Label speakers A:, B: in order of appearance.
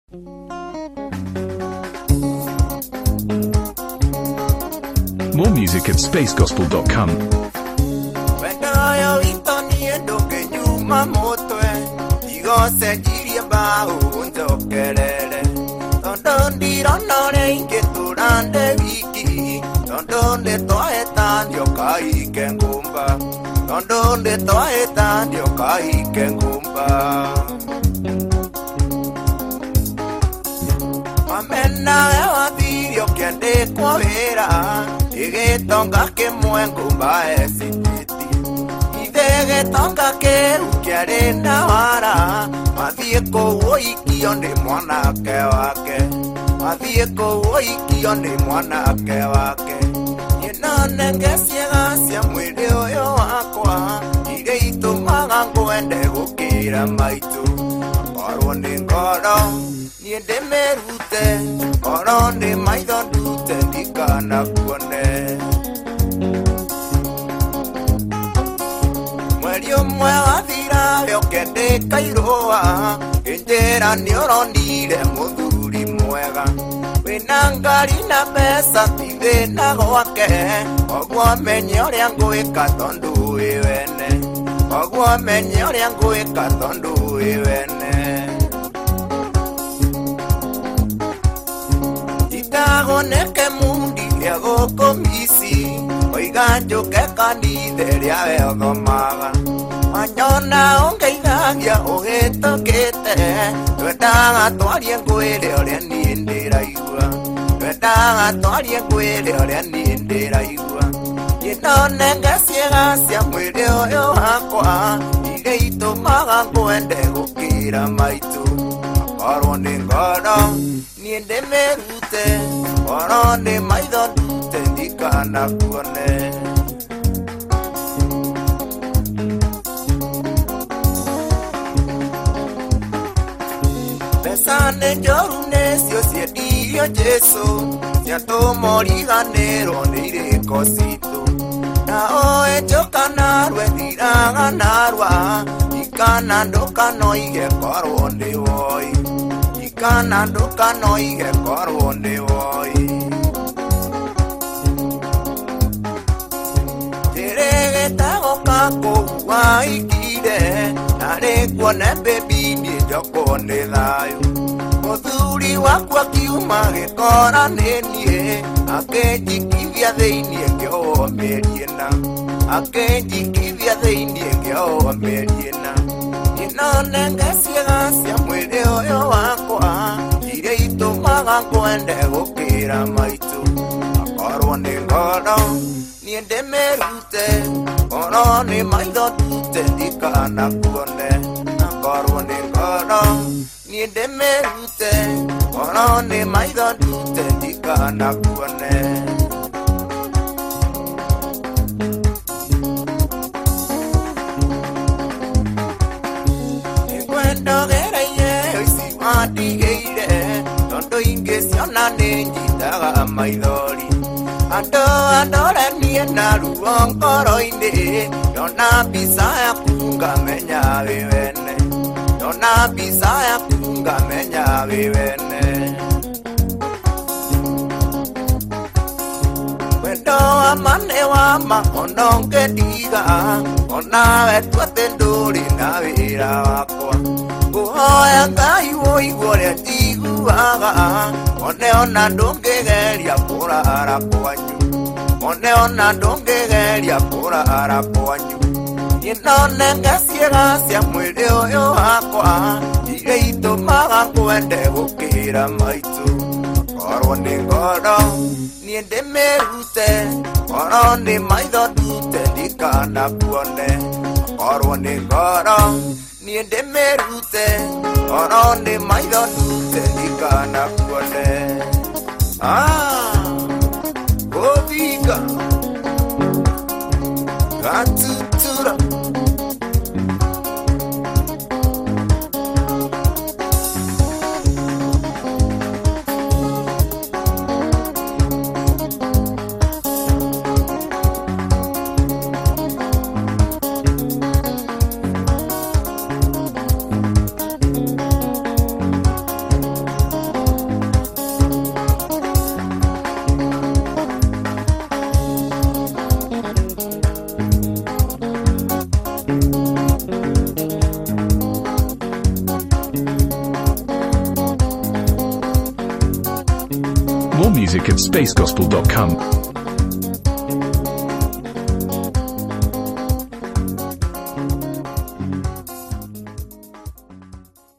A: More music at spacegospel.com.
B: Tonga que muengo va esititi Idege tonga que ukiare na wara Mathie ko woiki onde mwana ke wake Mathie ko woiki onde mwana ke wake Yenane ngesiega cia mwili uyo wakwa Ige itumaga ngwende gukira maitu Korwo ni ngoro niende merute Koro ni maitho ndute ndikana kuone Mwe wathira yoke kairoa Injera nioronire muthuri mwega Wina ngari na pesa tithe na gwake Ogwo menye uria ngwika tondu wi wene Ogwo menye uria ngwika tondu wi wene Itagoneke mundi ria gukumisi Oiga njuke kanithe ria wethomaga Anyona ongeithagia ũgĩtũkĩte Twendaga twarie ngwĩre ũrĩa niĩ ndĩraigua Twendaga twarie ngwĩre ũrĩa niĩ ndĩraigua Nyinone ngeciega cia mwĩrĩ ũyũ wakwa Iria itũmaga ngwende gũkĩra maitũ Korwo nĩ ngoro niĩ ndĩmĩrute Korwo nĩ maitho ndute ndikanakuone Sane njoru necio ciendirio Jesu ciatũmoriganĩrwo nĩ irĩko citũ na oe njoka narwe thiraga narwa ikana ndũkanoige korwo nĩ woi ikana ndũkanoige korwo nĩ woi Tĩrĩgĩtagoka kũgua ikire na rĩkuone baby niĩ njoko nĩ thayũ Muthuri wakwa kiuma gĩkora nĩ niĩ akĩnjikithia thĩiniĩ ngĩohwo mĩeri ĩna akĩnjikithia thĩiniĩ ngĩohwo mĩeri ĩna Nyinone ngeciega cia mwĩrĩ ũyũ wakwa iria itũmaga ngwende gũkĩra maitũ Akorwo nĩ ngoro niĩ ndĩmĩrute Korwo nĩ maitho ndute ndikanakuone Akorwo nĩ ngoro niĩ ndĩmĩrute Korwo nĩ maitho ndute ndikanakuone Nĩngwendogereire ici wandigĩire Tondũ ingĩciona nĩ njitaga maithori Andũ andore niĩ na ruo ngoro-inĩ Yona mbica yaku ngamenya wĩ wene Yona mbica yaku ngamenya wĩ wene Wendo wa mane wa ma ono ngĩndiga Onawe tuate ndũrĩ na wĩra wakwa Ngũhoya Ngai ũigua ũrĩa njiguaga One ona ndũngĩgeria kũrara kwanyu One ona ndũngĩgeria kũrara kwanyu Nyinone ngeciega cia mwĩrĩ ũyũ wakwa Iria itũmaga ngwende gũkĩra maitũ Korwo nĩ ngoro niĩ ndĩmĩrute Korwo nĩ maitho ndute ndikanakuone Korwo nĩ ngoro niĩ ndĩmĩrute Korwo nĩ maitho ndute ndikanakuone Govinga Gatutura
A: More music at spacegospel.com.